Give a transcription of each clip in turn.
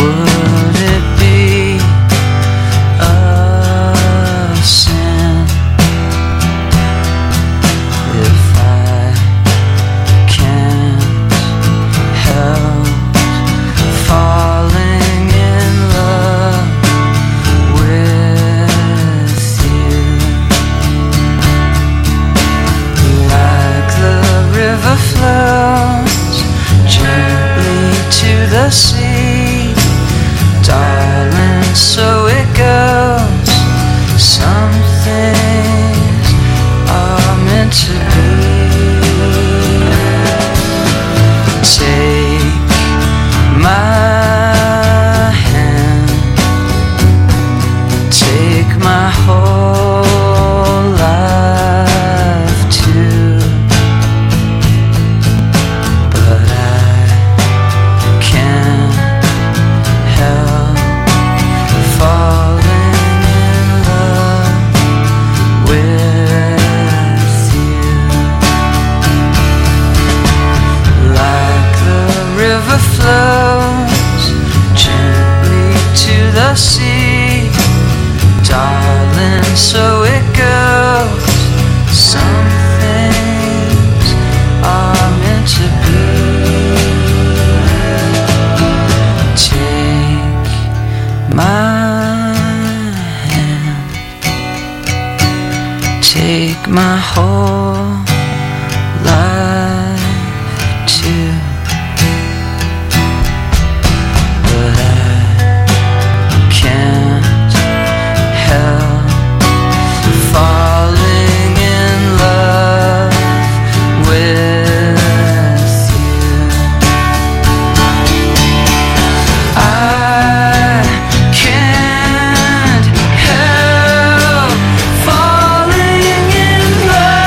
Would it be a sin if I can't help falling in love with you? Like the river flows gently to the sea, darling, so it goes. Some things are meant to be. Take my hand, take my whole life too, but I can't help falling in love with you. Like the river flows gently to the sea, darling, so it goes. Some things are meant to be. Take my hand, take my whole life too, but I can't help falling in love with you. I can't help falling in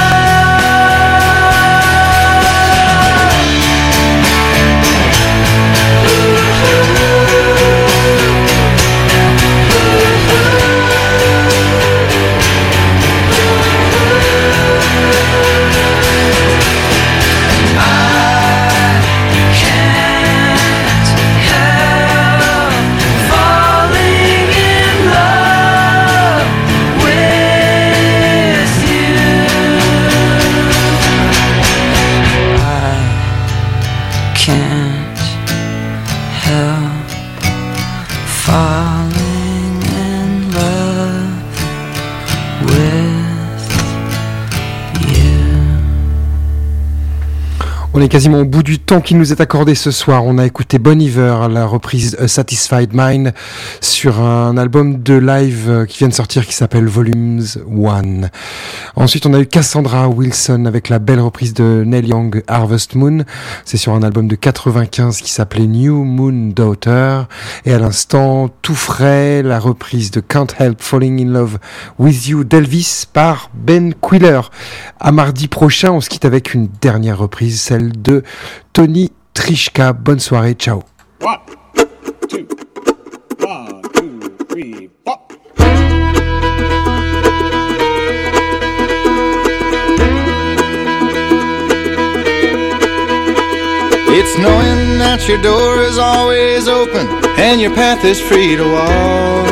On est quasiment au bout du temps qui nous est accordé ce soir. On a écouté Bon Iver, la reprise A Satisfied Mind sur un album de live qui vient de sortir qui s'appelle Volumes 1. Ensuite, on a eu Cassandra Wilson avec la belle reprise de Neil Young, Harvest Moon. C'est sur un album de 95 qui s'appelait New Moon Daughter. Et à l'instant, tout frais, la reprise de Can't Help Falling in Love with You d'Elvis par Ben Quiller. À mardi prochain, on se quitte avec une dernière reprise, celle de Tony Trischka. Bonne soirée, ciao. 1, 2, 1, 2, 3, 4. It's knowing that your door is always open and your path is free to walk.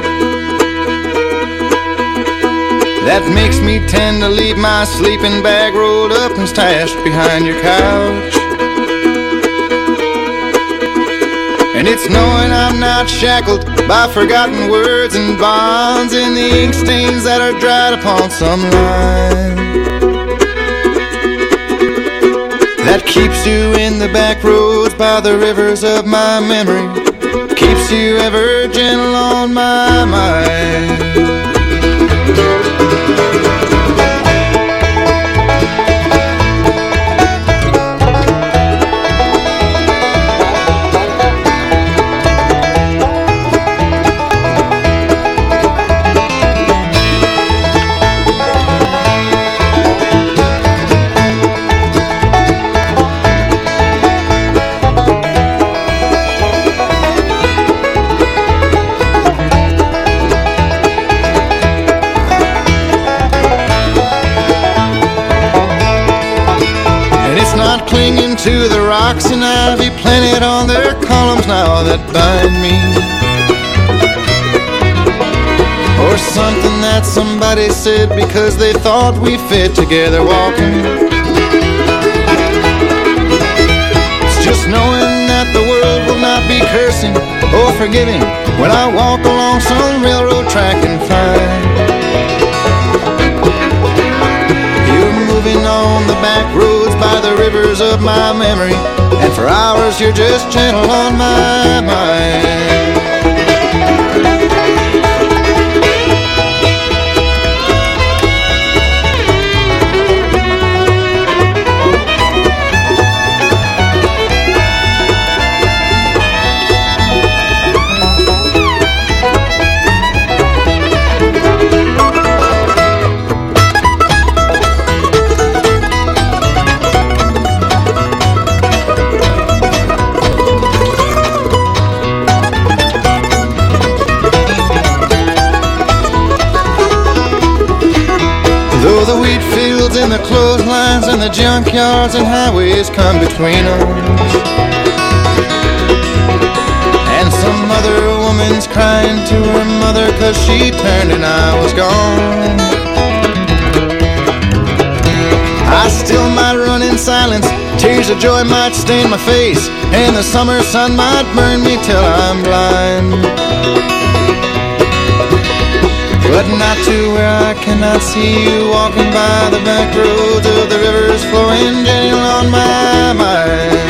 That makes me tend to leave my sleeping bag rolled up and stashed behind your couch. And it's knowing I'm not shackled by forgotten words and bonds in the ink stains that are dried upon some line. That keeps you in the back roads by the rivers of my memory, keeps you ever gentle on my mind. To the rocks and ivy planted on their columns now that bind me, or something that somebody said because they thought we fit together walking. It's just knowing that the world will not be cursing or forgiving when I walk along some railroad track and find you're moving on the back roads by the rivers of my memory, and for hours you're just gentle on my mind. Though the wheat fields and the clotheslines and the junkyards and highways come between us, and some other woman's crying to her mother 'cause she turned and I was gone, I still might run in silence. Tears of joy might stain my face, and the summer sun might burn me till I'm blind, but not to where I cannot see you walking by the back roads of the rivers flowing gentle on my mind.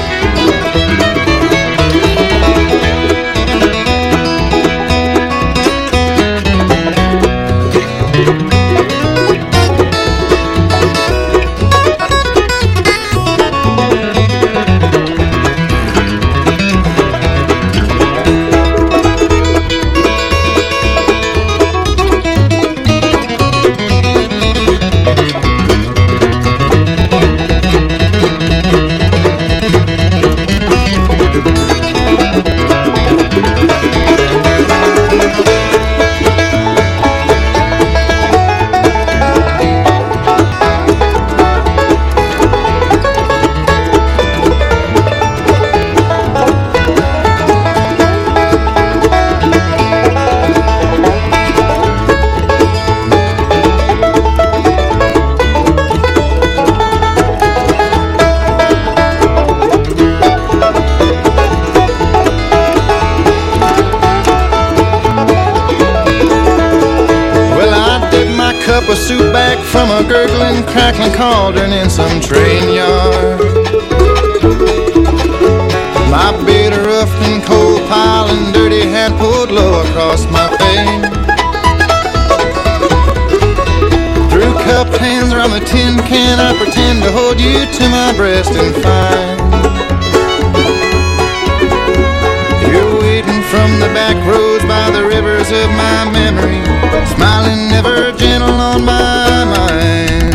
A soup back from a gurgling, crackling cauldron in some train yard. My bed a rough and cold pile and dirty hand pulled low across my face. Through cupped hands around the tin can, I pretend to hold you to my breast and find you're waiting from the back roads by the rivers of my memory, smiling ever gentle on my mind.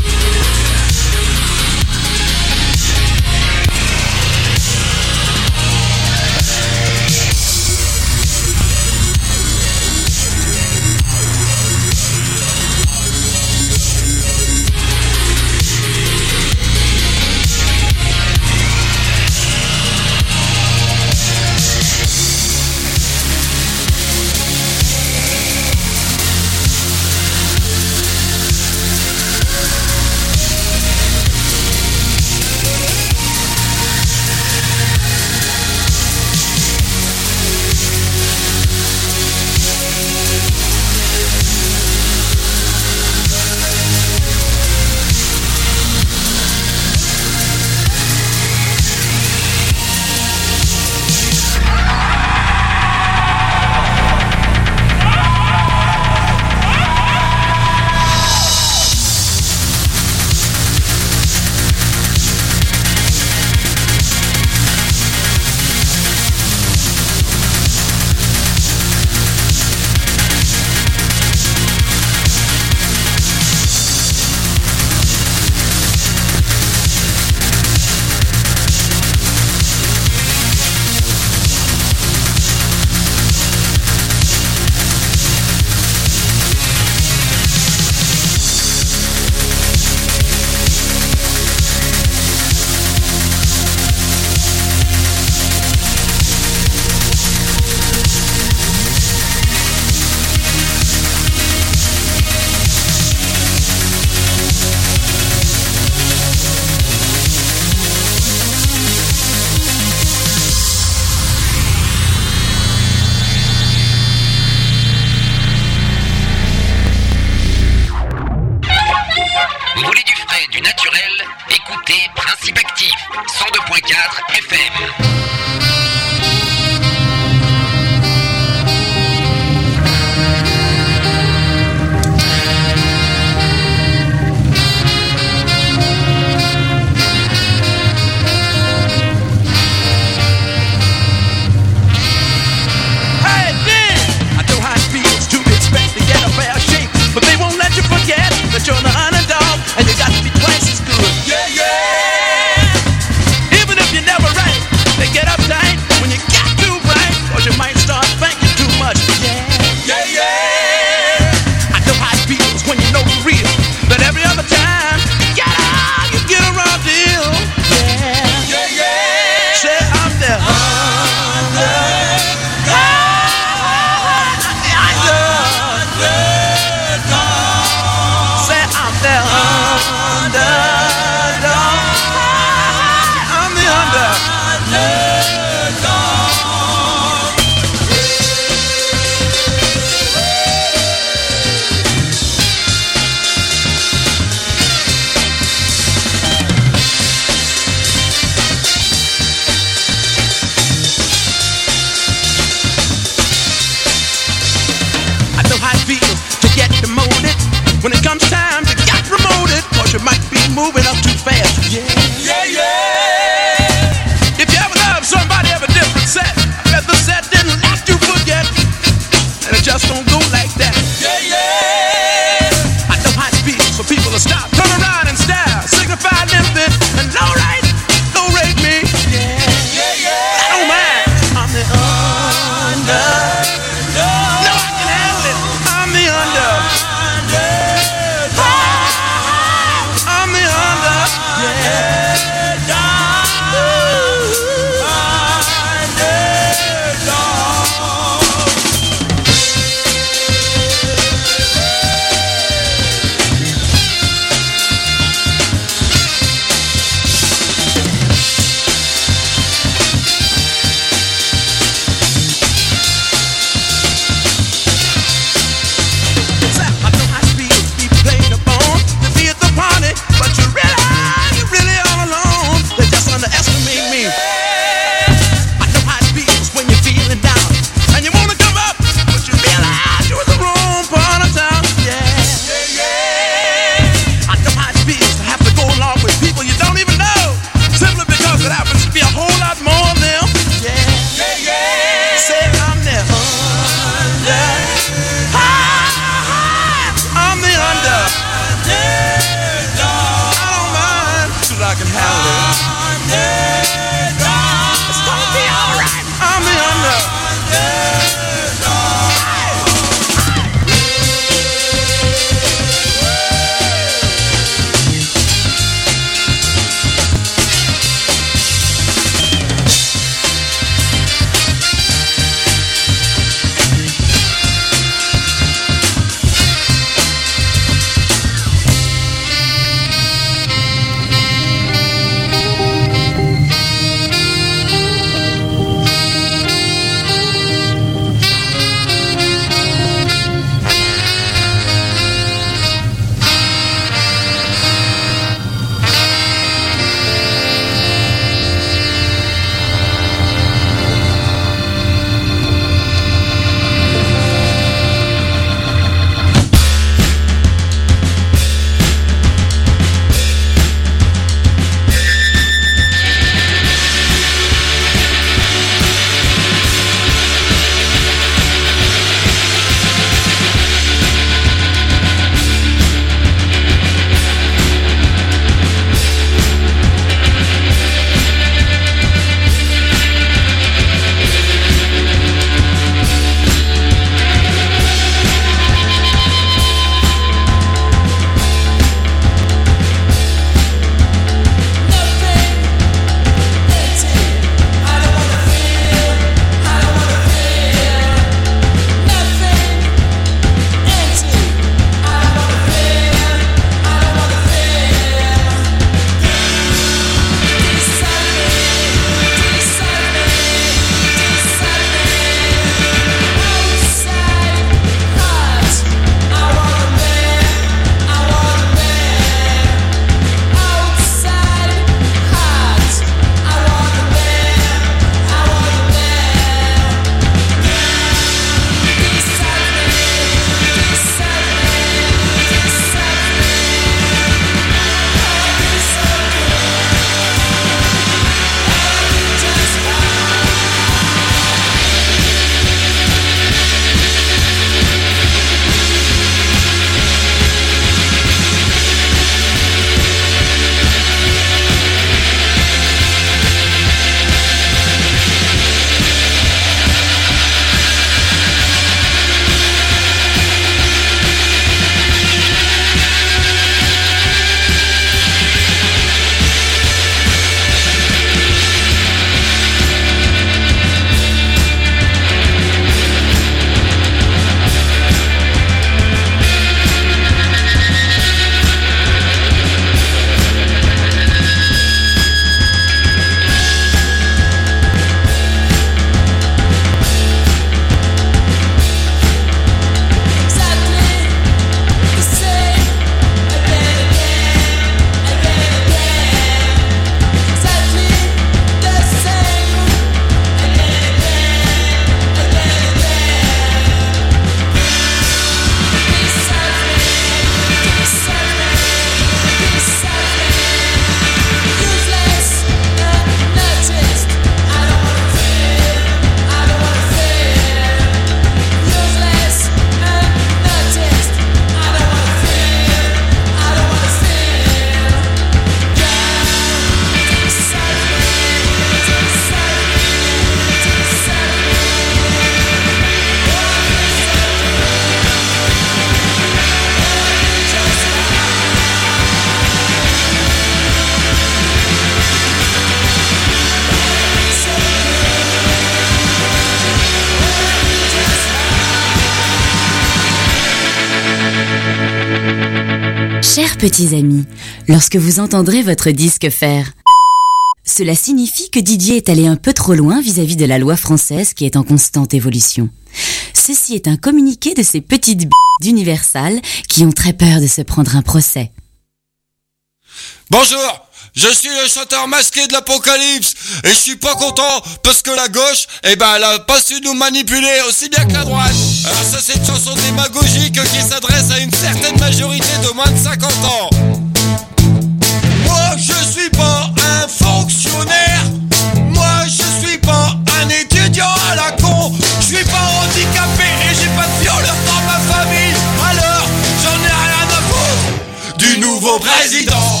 petits amis, lorsque vous entendrez votre disque faire, cela signifie que Didier est allé un peu trop loin vis-à-vis de la loi française qui est en constante évolution. Ceci est un communiqué de ces petites d'Universal qui ont très peur de se prendre un procès. Bonjour, je suis le chanteur masqué de l'Apocalypse et je suis pas content parce que la gauche, elle a pas su nous manipuler aussi bien que la droite. Alors ça c'est une chanson démagogique qui s'adresse à une certaine majorité de moins de 50 ans. Moi je suis pas un fonctionnaire, moi je suis pas un étudiant à la con, je suis pas handicapé et j'ai pas de violeur dans ma famille, alors j'en ai rien à foutre du nouveau président.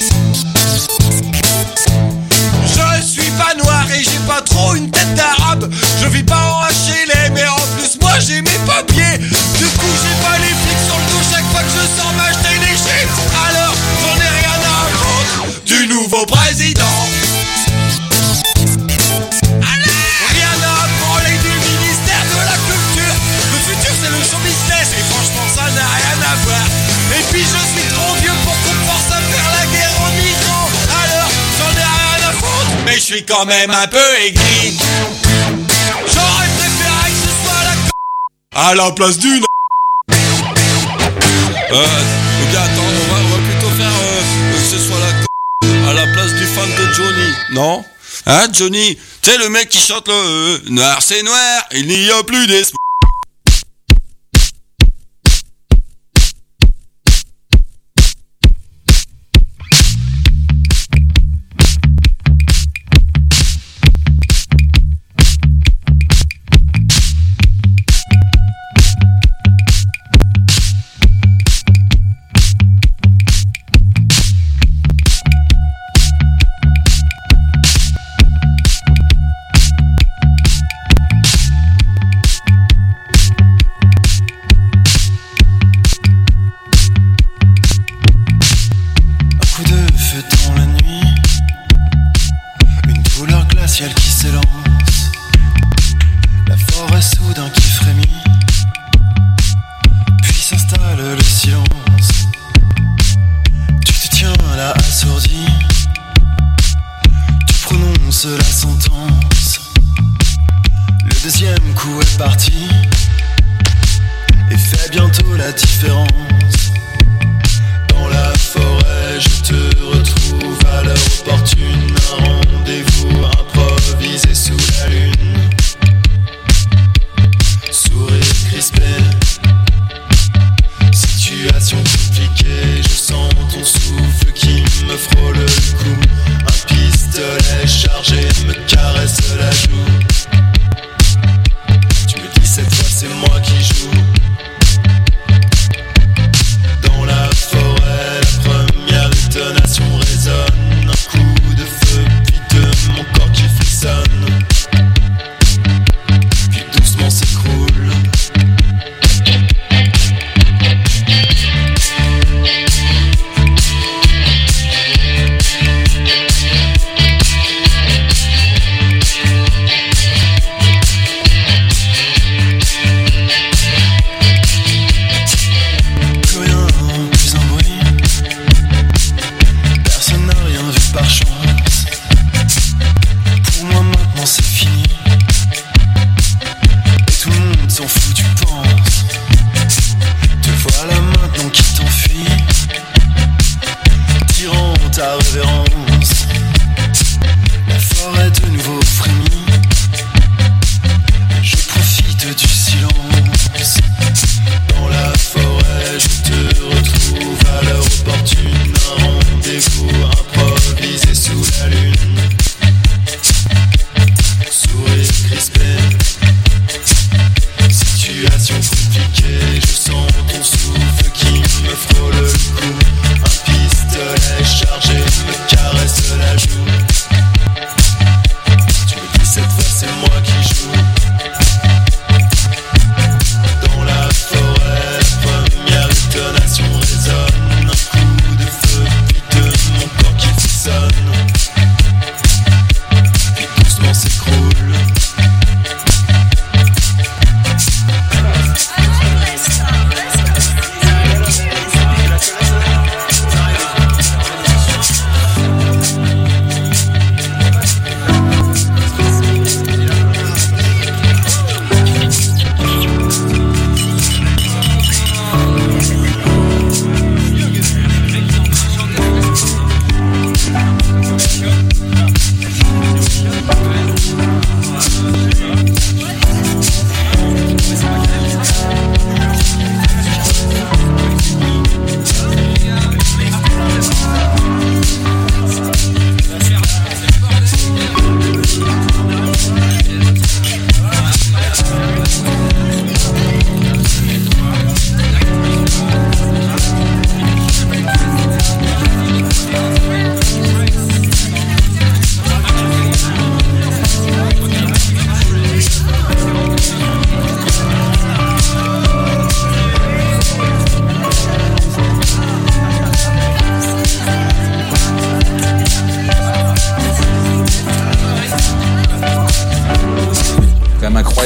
Je suis pas noir et j'ai pas trop une tête d'arabe, je vis pas en HLM mais en plus moi j'ai mes papiers, du coup j'ai pas les flics sur le dos chaque fois que je sors m'acheter des chips, alors j'en ai rien à foutre du nouveau président. Rien à branler du ministère de la culture, le futur c'est le show business et franchement ça n'a rien à voir. Et puis je suis trop vieux pour qu'on force à faire la guerre en Iran, alors j'en ai rien à foutre, mais je suis quand même un peu aigri. J'aurais préféré que ce soit la à la place d'une. Ok, attends, on va plutôt faire que ce soit la à la place du fan de Johnny, non? Hein, Johnny? Tu sais, le mec qui chante le noir c'est noir, il n'y a plus d'espoir. Dans la forêt, la première détonation résonne, un coup de feu, puis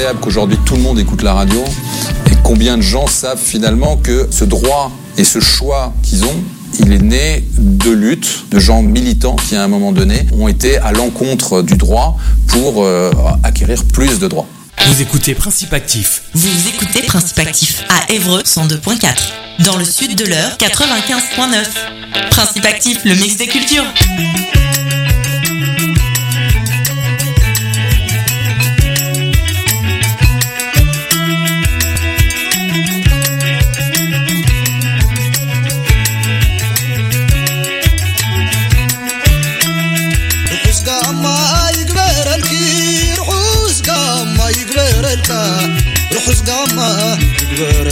incroyable qu'aujourd'hui tout le monde écoute la radio et combien de gens savent finalement que ce droit et ce choix qu'ils ont, il est né de luttes, de gens militants qui à un moment donné ont été à l'encontre du droit pour acquérir plus de droits. Vous écoutez Principe Actif. Vous écoutez Principe Actif à Évreux 102.4. Dans le sud de l'Eure 95.9. Principe Actif, le mix des cultures. روح سقامة يقبر